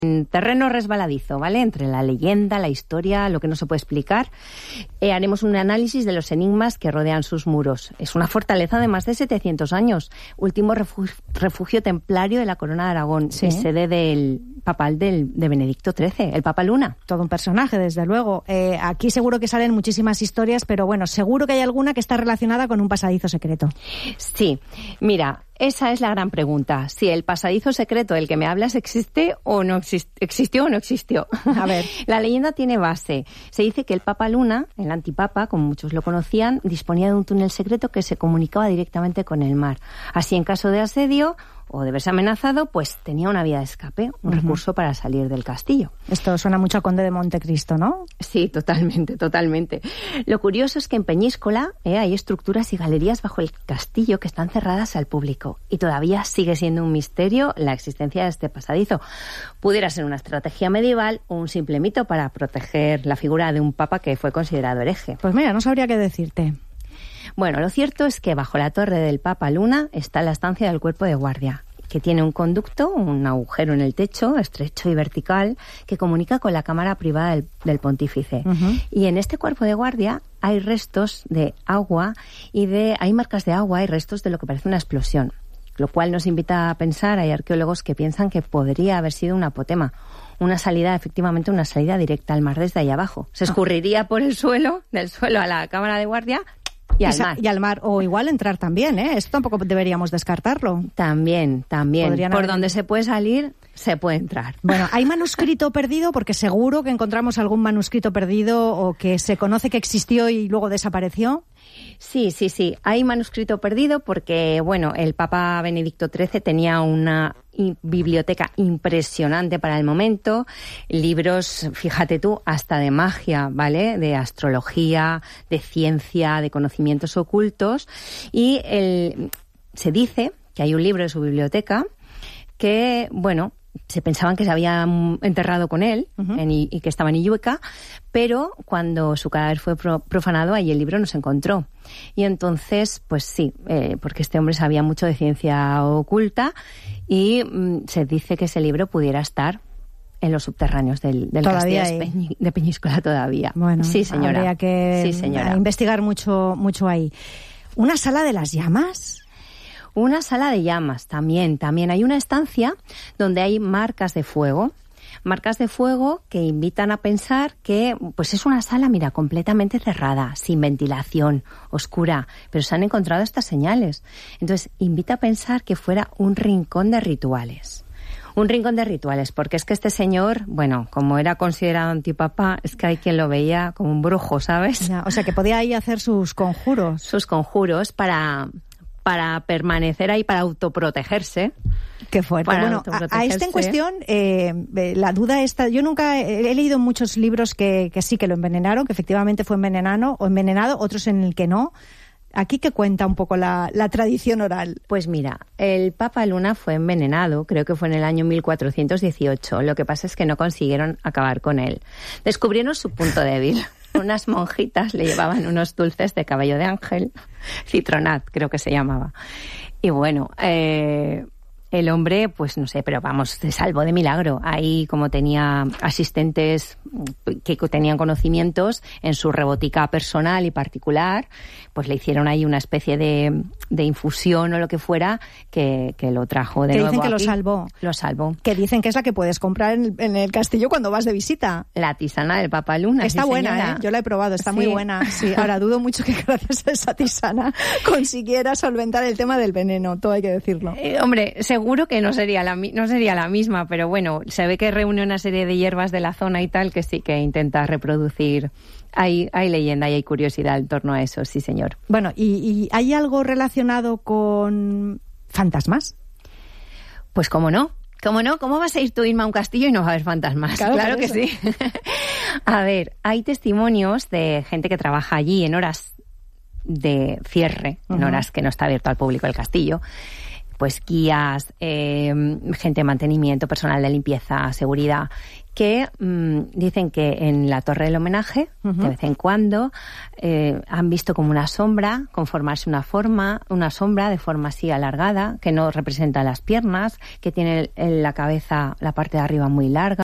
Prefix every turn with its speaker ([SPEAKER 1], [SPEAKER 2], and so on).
[SPEAKER 1] terreno resbaladizo, ¿vale? Entre la leyenda, la historia, lo que no se puede explicar. Haremos un análisis de los enigmas que rodean sus muros. Es una fortaleza de más de 700 años. Último refugio templario de la Corona de Aragón. ¿Sí? Y sede del papal de Benedicto XIII, el Papa Luna.
[SPEAKER 2] Todo un personaje, desde luego. Aquí seguro que salen muchísimas historias, pero bueno, seguro que hay alguna que está relacionada con un pasadizo secreto.
[SPEAKER 1] Sí, mira, esa es la gran pregunta. Si el pasadizo secreto del que me hablas existe o no existió o no existió.
[SPEAKER 2] A ver.
[SPEAKER 1] La leyenda tiene base. Se dice que el Papa Luna, el antipapa, como muchos lo conocían, disponía de un túnel secreto que se comunicaba directamente con el mar. Así, en caso de asedio o de verse amenazado, pues tenía una vía de escape, un recurso para salir del castillo.
[SPEAKER 2] Esto suena mucho a Conde de Montecristo, ¿no?
[SPEAKER 1] Sí, totalmente, totalmente. Lo curioso es que en Peñíscola hay estructuras y galerías bajo el castillo que están cerradas al público y todavía sigue siendo un misterio la existencia de este pasadizo. Pudiera ser una estrategia medieval o un simple mito para proteger la figura de un papa que fue considerado hereje.
[SPEAKER 2] Pues mira, no sabría qué decirte.
[SPEAKER 1] Bueno, lo cierto es que bajo la torre del Papa Luna está la estancia del cuerpo de guardia, que tiene un conducto, un agujero en el techo, estrecho y vertical, que comunica con la cámara privada del pontífice. Y en este cuerpo de guardia hay restos de agua hay marcas de agua y restos de lo que parece una explosión, lo cual nos invita a pensar, hay arqueólogos que piensan que podría haber sido un apotema, efectivamente una salida directa al mar desde ahí abajo. Se escurriría por el suelo, del suelo a la cámara de guardia, y
[SPEAKER 2] al mar, o igual entrar también, ¿eh? Esto tampoco deberíamos descartarlo.
[SPEAKER 1] También. Por donde se puede salir, se puede entrar.
[SPEAKER 2] Bueno, ¿hay manuscrito perdido? Porque seguro que encontramos algún manuscrito perdido o que se conoce que existió y luego desapareció.
[SPEAKER 1] Sí. Hay manuscrito perdido porque, bueno, el Papa Benedicto XIII tenía una biblioteca impresionante para el momento, libros, fíjate tú, hasta de magia, ¿vale? De astrología, de ciencia, de conocimientos ocultos. Y se dice que hay un libro de su biblioteca que, bueno, se pensaban que se había enterrado con él y que estaba en Illueca, pero cuando su cadáver fue profanado, ahí el libro no se encontró. Y entonces, pues sí, porque este hombre sabía mucho de ciencia oculta y se dice que ese libro pudiera estar en los subterráneos del castillo de Peñíscola todavía.
[SPEAKER 2] Bueno,
[SPEAKER 1] sí, señora.
[SPEAKER 2] Habría que investigar mucho ahí. ¿Una sala de las llamas?
[SPEAKER 1] Una sala de llamas, también. Hay una estancia donde hay marcas de fuego que invitan a pensar que pues es una sala, mira, completamente cerrada, sin ventilación, oscura, pero se han encontrado estas señales. Entonces, invita a pensar que fuera un rincón de rituales. Porque es que este señor, bueno, como era considerado antipapa, es que hay quien lo veía como un brujo, ¿sabes?
[SPEAKER 2] Ya, o sea, que podía ahí hacer sus conjuros.
[SPEAKER 1] Sus conjuros para permanecer ahí, para autoprotegerse.
[SPEAKER 2] Qué fuerte. Bueno, a este en cuestión, la duda esta, yo nunca he leído muchos libros que sí que lo envenenaron, que efectivamente fue envenenado, otros en el que no. ¿Aquí qué cuenta un poco la tradición oral?
[SPEAKER 1] Pues mira, el Papa Luna fue envenenado, creo que fue en el año 1418. Lo que pasa es que no consiguieron acabar con él. Descubrieron su punto débil. Unas monjitas le llevaban unos dulces de cabello de ángel, citronat creo que se llamaba. Y bueno, el hombre, pues no sé, pero vamos, se salvó de milagro. Ahí, como tenía asistentes que tenían conocimientos en su rebotica personal y particular, pues le hicieron ahí una especie de infusión o lo que fuera que lo trajo de nuevo aquí.
[SPEAKER 2] Que dicen que
[SPEAKER 1] lo salvó.
[SPEAKER 2] Que dicen que es la que puedes comprar en el castillo cuando vas de visita.
[SPEAKER 1] La tisana del Papa Luna.
[SPEAKER 2] Está buena, señora. Yo la he probado, está muy buena. Sí, ahora dudo mucho que gracias a esa tisana consiguiera solventar el tema del veneno, todo hay que decirlo.
[SPEAKER 1] Hombre, seguro que no sería la misma, pero bueno, se ve que reúne una serie de hierbas de la zona y tal que sí que intenta reproducir. Hay leyenda y hay curiosidad en torno a eso, sí, señor.
[SPEAKER 2] Bueno, ¿y hay algo relacionado con fantasmas?
[SPEAKER 1] Pues cómo no. ¿Cómo vas a ir tú, Irma, a un castillo y no va a haber fantasmas? Claro que sí. A ver, hay testimonios de gente que trabaja allí en horas de cierre, en horas que no está abierto al público el castillo, pues guías, gente de mantenimiento, personal de limpieza, seguridad, que dicen que en la torre del homenaje, de vez en cuando, han visto como una sombra conformarse una sombra de forma así alargada, que no representa las piernas, que tiene la cabeza, la parte de arriba muy larga.